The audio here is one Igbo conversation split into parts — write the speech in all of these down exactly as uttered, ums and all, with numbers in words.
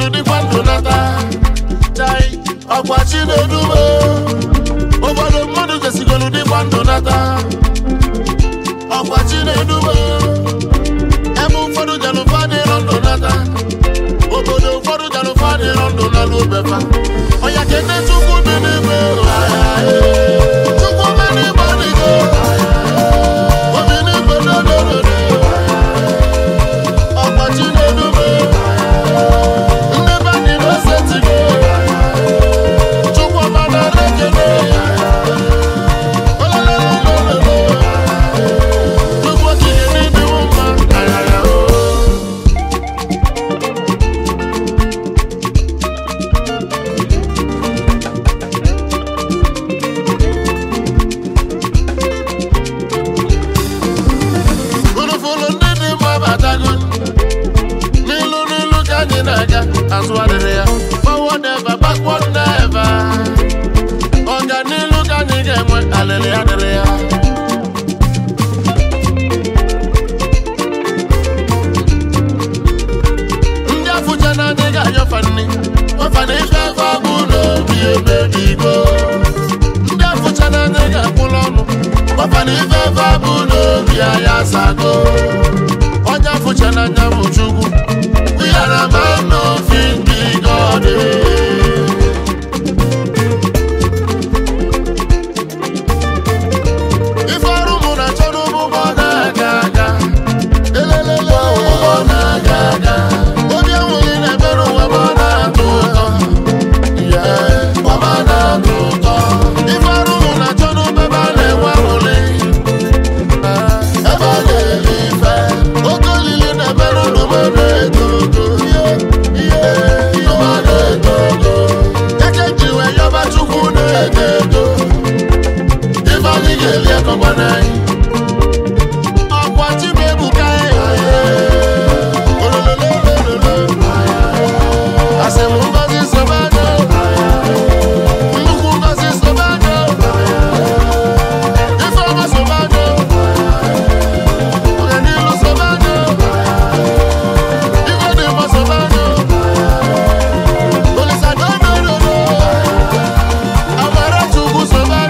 sigolo di quando nata. Dai, agua chinedume. Obodo mmadụ ke sigolo di quando nata. Agua chinedume. Ebe ụfọdụ jalụ fadị rọndụ nata. Obodo ụfọdụ jalụ fadị rọndụ na l'obefa. Oya kene chukwu dị n'ime. Chukwu dị n'ime ọdịgo. Obi n'ime n'ododo. Agwa chinedume. Ndị bani n'osetigo. Chukwu ọma na-ekele. Olololololo. Chukwu okike n'ịdị mma. Ayaya o. Fulufulu ndị dị mma batago. N'ilu n'ilu ka anyị na-aga. Azụ adịrị ya. Forward never, backward never. Ọganilu ka anyị ga-enwe. Alịrị adịrị ya. Ndị afụcha na anyị ga-anyọfa nni. Ọfa na ife efe abụ n'obi emebigo. Ndị afụcha na anyị ga-akwụla ọnụ. Ọfa na ife efe abụ n'obi anyị asago. Onye afụcha na anya bụ Chukwu. We are a man of big God. If I don't wanna turn over, bona gaga. Elelele, bona gaga. Obi awuli na bero wa bona tuto. Yeah, wa bona tuto. If I don't wanna turn over, bale wa wuli. Eba le life. Okolili na bero no mere tuto. Yeah, yeah, no mere tuto. Eke jiwe yoba chukwu na ekedo. If I get here, come on, I. I'm watching baby guy. I say, Mumba is so bad. Mumba is so bad. If I was so bad, then you look so bad. If I did was so bad, police I don't know. I'm a to go so bad.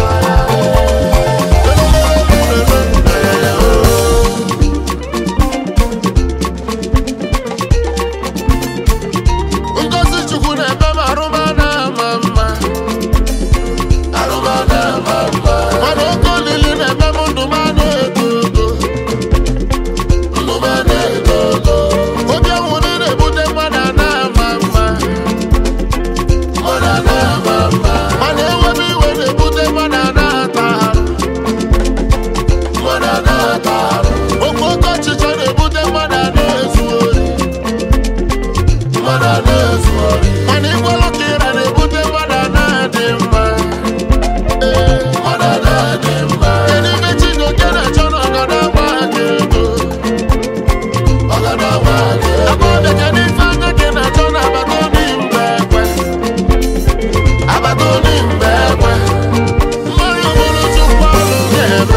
Ngozi Chukwu na-eme m arụmana mama. Arụmana mama. Mana oke olili na-eme m ndụ m a na-eto ogo. Ndụ m a na-eto ogo. Obi anwụrụ na-ebute mmadụ a na-ama mma. Mmadụ a na-ama mma. Mana enweghị iwe na-ebute mmadụ a na-ata arụ. Mmadụ a na-ata arụ. Okwu oke ọchịchọ na-ebute mmadụ a na-ezu ori. Mmadụ a na-ezu ori. Mana ịgwala ka ịra na-ebute mmadụ a na-adị mma. Ee, mmadụ a na-adị mma. Kedu ibe Chijioke na-achọ na ọgada agba aka ego? Ọgada agba aka ego. Agbọghọbịa, kedu ife anya gị na-achọ na agbata obi mgbe ekwe? Agbata obi mgbe ekwe. Mmadụ bụrụ Chukwu ọrụ ga-eme.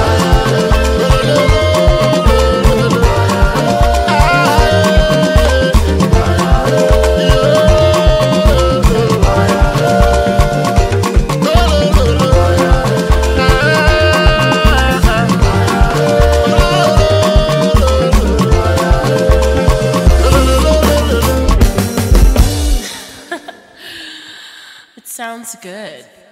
It sounds good.